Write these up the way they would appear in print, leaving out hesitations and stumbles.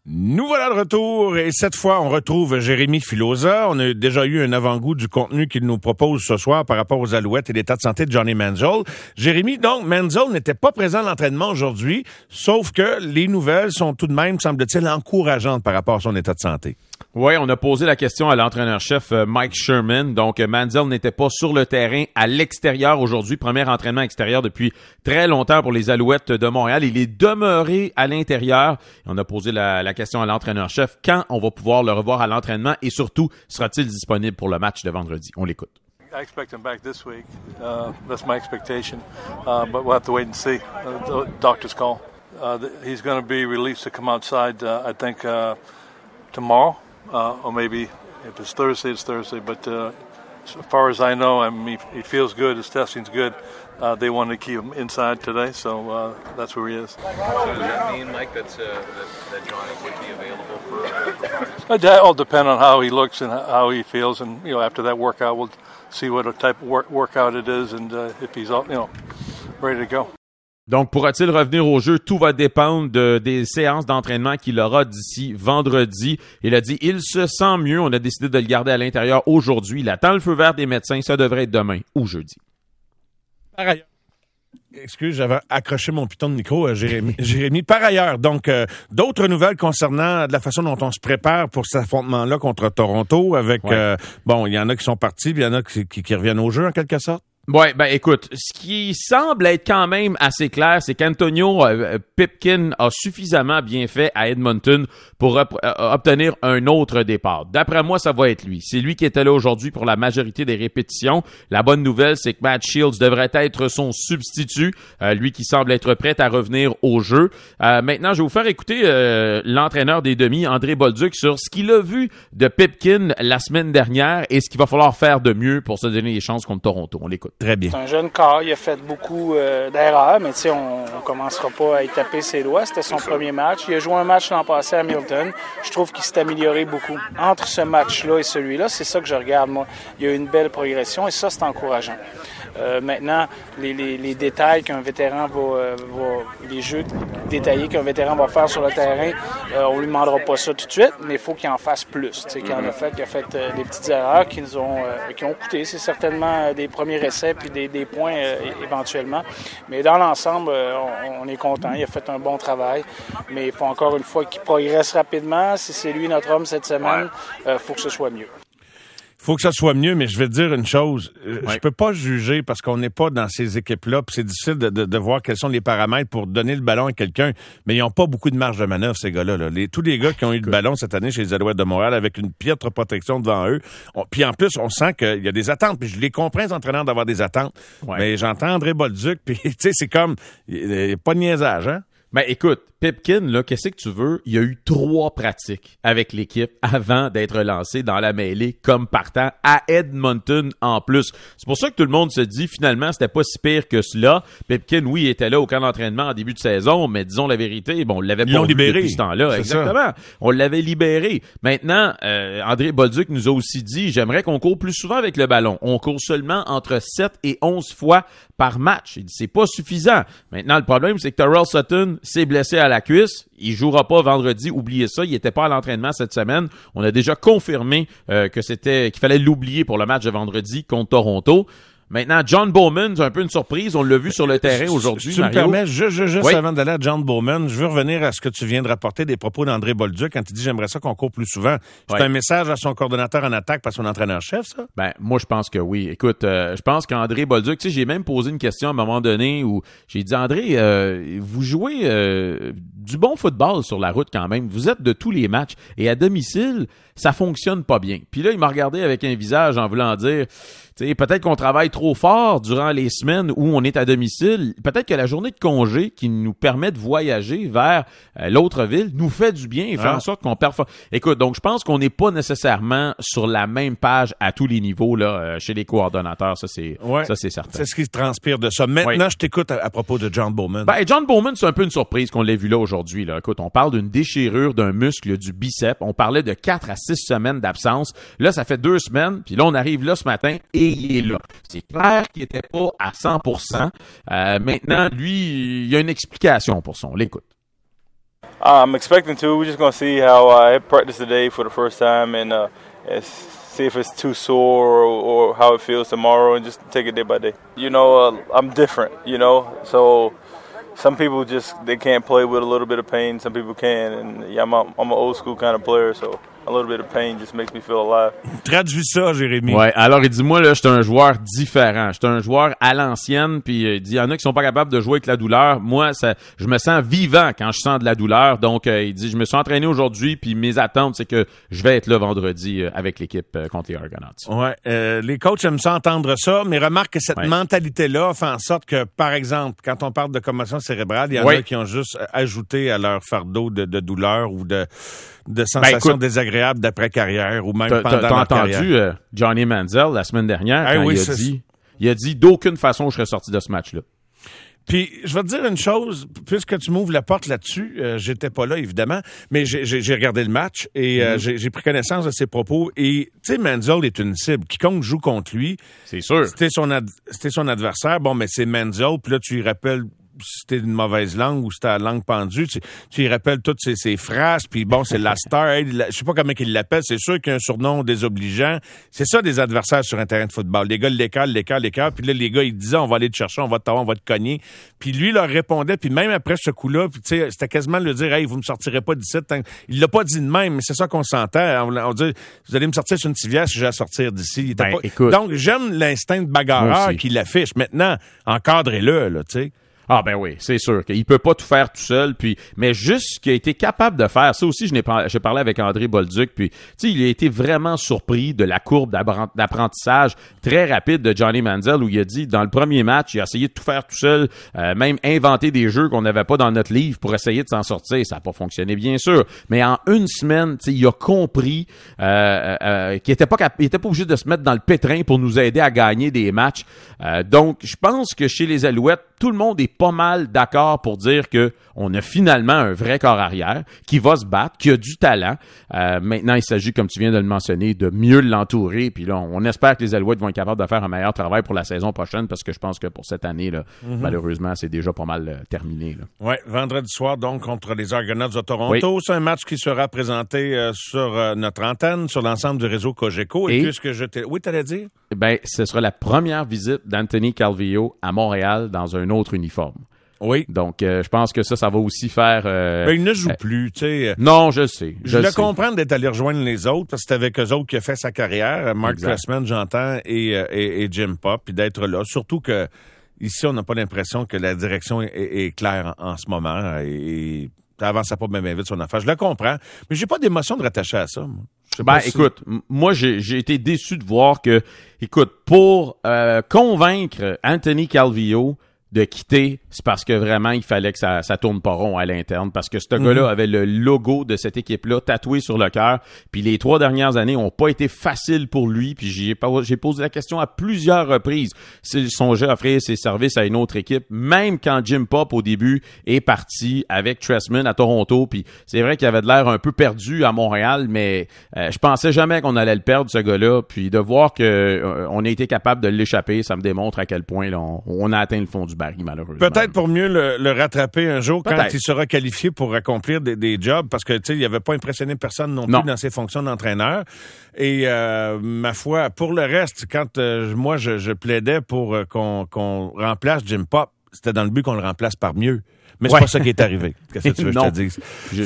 Nous voilà de retour et cette fois, on retrouve Jérémy Filosa. On a déjà eu un avant-goût du contenu qu'il nous propose ce soir par rapport aux Alouettes et l'état de santé de Johnny Manziel. Jérémy, donc, Manziel n'était pas présent à l'entraînement aujourd'hui, sauf que les nouvelles sont tout de même, semble-t-il, encourageantes par rapport à son état de santé. Oui, on a posé la question à l'entraîneur-chef Mike Sherman. Donc, Manziel n'était pas sur le terrain à l'extérieur aujourd'hui. Premier entraînement extérieur depuis très longtemps pour les Alouettes de Montréal. Il est demeuré à l'intérieur. On a posé la question à l'entraîneur-chef. Quand on va pouvoir le revoir à l'entraînement et surtout, sera-t-il disponible pour le match de vendredi? On l'écoute. I expect him back this week. That's my expectation. But we'll have to wait and see. The doctor's call. He's going to be released to come outside, I think, tomorrow. Or maybe if it's Thursday, it's Thursday. But as far as I know, I mean, he feels good. His testing's good. They wanted to keep him inside today, so that's where he is. So does that mean, Mike, that Johnny would be available for practice? That all depend on how he looks and how he feels, and after that workout, we'll see what type of workout it is, and if he's ready to go. Donc, pourra-t-il revenir au jeu? Tout va dépendre des séances d'entraînement qu'il aura d'ici vendredi. Il a dit, il se sent mieux. On a décidé de le garder à l'intérieur aujourd'hui. Il attend le feu vert des médecins. Ça devrait être demain ou jeudi. Par ailleurs. Excuse, j'avais accroché mon piton de micro à Jérémy. Par ailleurs, donc, d'autres nouvelles concernant la façon dont on se prépare pour cet affrontement-là contre Toronto avec, il y en a qui sont partis, puis il y en a qui reviennent au jeu en quelque sorte. Ouais, ben écoute, ce qui semble être quand même assez clair, c'est qu'Antonio Pipkin a suffisamment bien fait à Edmonton pour obtenir un autre départ. D'après moi, ça va être lui. C'est lui qui était là aujourd'hui pour la majorité des répétitions. La bonne nouvelle, c'est que Matt Shields devrait être son substitut, lui qui semble être prêt à revenir au jeu. Maintenant, je vais vous faire écouter l'entraîneur des demi, André Bolduc, sur ce qu'il a vu de Pipkin la semaine dernière et ce qu'il va falloir faire de mieux pour se donner les chances contre Toronto. On l'écoute. Très bien. C'est un jeune corps, il a fait beaucoup d'erreurs, mais on commencera pas à y taper ses doigts. C'était son premier match. Il a joué un match l'an passé à Hamilton. Je trouve qu'il s'est amélioré beaucoup. Entre ce match-là et celui-là, c'est ça que je regarde, moi. Il y a eu une belle progression et ça, c'est encourageant. Maintenant, les détails qu'un vétéran les jeux détaillés qu'un vétéran va faire sur le terrain, on lui demandera pas ça tout de suite, mais il faut qu'il en fasse plus. Qu'il en a fait, qu'il a fait des petites erreurs qui ont coûté. C'est certainement des premiers essais puis des points éventuellement. Mais dans l'ensemble, on est content. Il a fait un bon travail, mais il faut encore une fois qu'il progresse rapidement. Si c'est lui notre homme cette semaine, faut que ce soit mieux. Faut que ça soit mieux, mais je vais te dire une chose. Je peux pas juger parce qu'on n'est pas dans ces équipes-là, puis c'est difficile de voir quels sont les paramètres pour donner le ballon à quelqu'un, mais ils n'ont pas beaucoup de marge de manœuvre, ces gars-là. Tous les gars qui ont eu le ballon cette année chez les Alouettes de Montréal avec une piètre protection devant eux, puis en plus, on sent qu'il y a des attentes, puis je les comprends, les entraîneurs, d'avoir des attentes, mais j'entends André Bolduc, puis tu sais, c'est comme, il n'y a pas de niaisage, hein? Ben écoute, Pipkin, là, qu'est-ce que tu veux? Il y a eu 3 pratiques avec l'équipe avant d'être lancé dans la mêlée comme partant à Edmonton en plus. C'est pour ça que tout le monde se dit, finalement, c'était pas si pire que cela. Pipkin, oui, il était là au camp d'entraînement en début de saison, mais disons la vérité, on l'avait pas vu depuis ce temps-là. C'est exactement. Ça. On l'avait libéré. Maintenant, André Bolduc nous a aussi dit, j'aimerais qu'on court plus souvent avec le ballon. On court seulement entre 7 et 11 fois par match. Il dit, c'est pas suffisant. Maintenant, le problème, c'est que Terrell Sutton s'est blessé à la cuisse. Il jouera pas vendredi. Oubliez ça. Il était pas à l'entraînement cette semaine. On a déjà confirmé qu'il fallait l'oublier pour le match de vendredi contre Toronto. Maintenant, John Bowman, c'est un peu une surprise. On l'a vu sur le terrain aujourd'hui. Tu Mario. me permets, juste avant d'aller à John Bowman, je veux revenir à ce que tu viens de rapporter des propos d'André Bolduc quand il dit « J'aimerais ça qu'on court plus souvent ». C'est un message à son coordonnateur en attaque par son entraîneur-chef, ça? Ben, moi, je pense que oui. Écoute, je pense qu'André Bolduc, tu sais, j'ai même posé une question à un moment donné où j'ai dit « André, vous jouez du bon football sur la route quand même. Vous êtes de tous les matchs. Et à domicile, ça fonctionne pas bien. » Puis là, il m'a regardé avec un visage en voulant dire... T'sais, peut-être qu'on travaille trop fort durant les semaines où on est à domicile. Peut-être que la journée de congé qui nous permet de voyager vers l'autre ville nous fait du bien et fait en sorte qu'on performe. Écoute, donc je pense qu'on n'est pas nécessairement sur la même page à tous les niveaux là chez les coordonnateurs. Ça c'est certain. C'est ce qui se transpire de ça. Maintenant, je t'écoute à propos de John Bowman. Ben, John Bowman, c'est un peu une surprise qu'on l'ait vu là aujourd'hui. Là. Écoute, on parle d'une déchirure d'un muscle du biceps. On parlait de 4 à 6 semaines d'absence. Là, ça fait 2 semaines. Puis là, on arrive là ce matin et il est là. C'est clair qu'il n'était pas à 100%. Maintenant, lui, il y a une explication pour ça. On l'écoute. I'm expecting to. We're just going to see how I practice today for the first time and see if it's too sore or how it feels tomorrow and just take it day by day. You know, I'm different, you know, so some people they can't play with a little bit of pain. Some people can, and yeah, I'm an old school kind of player, so a little bit of pain just makes me feel alive. Traduis ça, Jérémy. Ouais, alors il dit, moi, là, je suis un joueur différent. Je suis un joueur à l'ancienne, puis il dit, il y en a qui sont pas capables de jouer avec la douleur. Moi, je me sens vivant quand je sens de la douleur. Donc, il dit, je me suis entraîné aujourd'hui, puis mes attentes, c'est que je vais être là vendredi avec l'équipe contre les Argonauts. Ouais, les coachs aiment ça entendre ça, mais remarque que cette mentalité-là fait en sorte que, par exemple, quand on parle de commotion cérébrale, il y en a qui ont juste ajouté à leur fardeau de douleur ou de sensations désagréables d'après-carrière ou même pendant leur carrière. T'as entendu Johnny Manziel la semaine dernière quand il a dit d'aucune façon je serais sorti de ce match-là. Puis, je vais te dire une chose, puisque tu m'ouvres la porte là-dessus, j'étais pas là, évidemment, mais j'ai regardé le match et j'ai pris connaissance de ses propos. Et, tu sais, Manziel est une cible. Quiconque joue contre lui, c'est sûr. C'était son adversaire. Bon, mais c'est Manziel, puis là, tu lui rappelles si c'était une mauvaise langue ou si c'était la langue pendue, tu lui rappelles toutes ses phrases, puis bon, c'est la star, je sais pas comment il l'appelle, c'est sûr qu'il y a un surnom désobligeant. C'est ça des adversaires sur un terrain de football. Les gars l'écart, puis là, les gars, ils disaient, on va aller te chercher, on va te cogner. Puis lui, leur répondait, puis même après ce coup-là, puis tu sais, c'était quasiment le dire, hey, vous me sortirez pas d'ici. Il l'a pas dit de même, mais c'est ça qu'on s'entend. On dit, vous allez me sortir sur une civière si j'ai à sortir d'ici. Écoute. Donc, j'aime l'instinct de bagarreur qu'il affiche. Maintenant, encadrez-le, là, tu sais. Ah ben oui, c'est sûr qu'il peut pas tout faire tout seul, mais juste ce qu'il a été capable de faire, ça aussi j'ai parlé avec André Bolduc, puis tu sais il a été vraiment surpris de la courbe d'apprentissage très rapide de Johnny Manziel où il a dit dans le premier match il a essayé de tout faire tout seul, même inventer des jeux qu'on n'avait pas dans notre livre pour essayer de s'en sortir, ça a pas fonctionné bien sûr, mais en une semaine, tu sais il a compris qu'il était pas obligé de se mettre dans le pétrin pour nous aider à gagner des matchs, donc je pense que chez les Alouettes tout le monde est pas mal d'accord pour dire que on a finalement un vrai corps arrière qui va se battre, qui a du talent. Maintenant, il s'agit, comme tu viens de le mentionner, de mieux l'entourer. Puis là, on espère que les Alouettes vont être capables de faire un meilleur travail pour la saison prochaine parce que je pense que pour cette année, là, malheureusement, c'est déjà pas mal terminé. Oui, vendredi soir, donc, contre les Argonauts de Toronto. Oui. C'est un match qui sera présenté sur notre antenne, sur l'ensemble du réseau Cogeco. Et puisque oui, t'allais dire? Ben, ce sera la première visite d'Anthony Calvillo à Montréal dans un autre uniforme. Oui. Donc, je pense que ça va aussi faire... Ben, il ne joue plus, tu sais. Non, je sais. Je le comprends d'être allé rejoindre les autres, parce que c'est avec eux autres qu'il a fait sa carrière. Mark Trestman, j'entends, et Jim Popp, puis d'être là. Surtout que ici, on n'a pas l'impression que la direction est claire en ce moment. Et ça avançait pas même vite son affaire. Je le comprends, mais j'ai pas d'émotion de rattacher à ça, moi. Écoute, moi, j'ai été déçu de voir que, écoute, pour convaincre Anthony Calvillo de quitter, c'est parce que vraiment, il fallait que ça tourne pas rond à l'interne, parce que ce gars-là avait le logo de cette équipe-là tatoué sur le cœur, puis les 3 dernières années ont pas été faciles pour lui, puis j'ai posé la question à plusieurs reprises s'il songeait à offrir ses services à une autre équipe, même quand Jim Popp, au début, est parti avec Trestman à Toronto, puis c'est vrai qu'il avait de l'air un peu perdu à Montréal, mais je pensais jamais qu'on allait le perdre, ce gars-là, puis de voir que on a été capable de l'échapper, ça me démontre à quel point là, on a atteint le fond du baril, malheureusement. Peut-être pour mieux le rattraper un jour quand il sera qualifié pour accomplir des jobs, parce que tu sais, il n'avait pas impressionné personne non plus dans ses fonctions d'entraîneur. Et ma foi, pour le reste, quand moi je plaidais pour qu'on remplace Jim Popp, c'était dans le but qu'on le remplace par mieux. Mais c'est pas ça qui est arrivé. Qu'est-ce que tu veux que je te dise?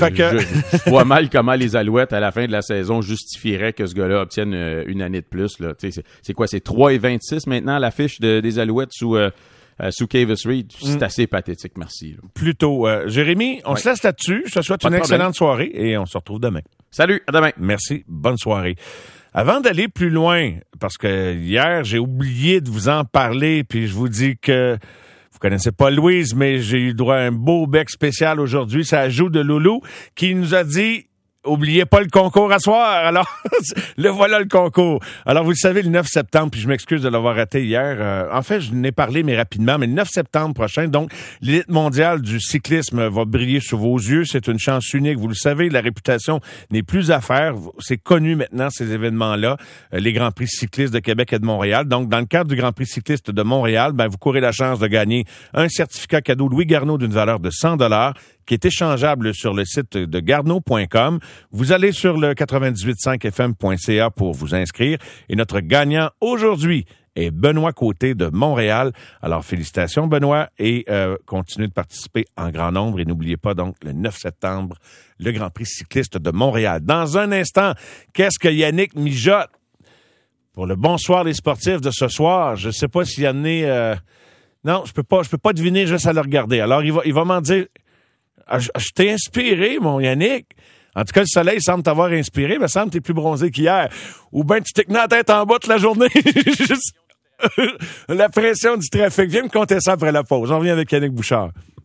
Je vois mal comment les Alouettes, à la fin de la saison, justifieraient que ce gars-là obtienne une année de plus. Là. C'est quoi? C'est 3,26 maintenant à l'affiche des Alouettes sous Kavis Reed. C'est assez pathétique, merci. Là. Plutôt. Jérémy, on se laisse là-dessus. Je te souhaite une excellente soirée et on se retrouve demain. Salut, à demain. Merci, bonne soirée. Avant d'aller plus loin, parce que hier, j'ai oublié de vous en parler, puis je vous dis que vous connaissez pas Louise, mais j'ai eu droit à un beau bec spécial aujourd'hui. Ça ajoute de Loulou qui nous a dit... Oubliez pas le concours à soir. Alors, le voilà le concours. Alors, vous le savez, le 9 septembre, puis je m'excuse de l'avoir raté hier. En fait, je n'ai parlé, mais rapidement, mais le 9 septembre prochain, donc, l'élite mondiale du cyclisme va briller sous vos yeux. C'est une chance unique. Vous le savez, la réputation n'est plus à faire. C'est connu maintenant, ces événements-là. Les Grands Prix cyclistes de Québec et de Montréal. Donc, dans le cadre du Grand Prix cycliste de Montréal, vous courez la chance de gagner un certificat cadeau Louis Garneau d'une valeur de $100. qui est échangeable sur le site de Garneau.com. Vous allez sur le 98.5fm.ca pour vous inscrire. Et notre gagnant aujourd'hui est Benoît Côté de Montréal. Alors, félicitations, Benoît, et continuez de participer en grand nombre. Et n'oubliez pas, donc, le 9 septembre, le Grand Prix cycliste de Montréal. Dans un instant, qu'est-ce que Yannick mijote pour le bonsoir les sportifs de ce soir? Je sais pas s'il y en est... Non, je peux pas deviner juste à le regarder. Alors, il va m'en dire... Je t'ai inspiré, mon Yannick. En tout cas, le soleil semble t'avoir inspiré, mais semble que t'es plus bronzé qu'hier. Ou bien tu t'es tenu la tête en bas toute la journée. La pression du trafic. Viens me compter ça après la pause. On revient avec Yannick Bouchard.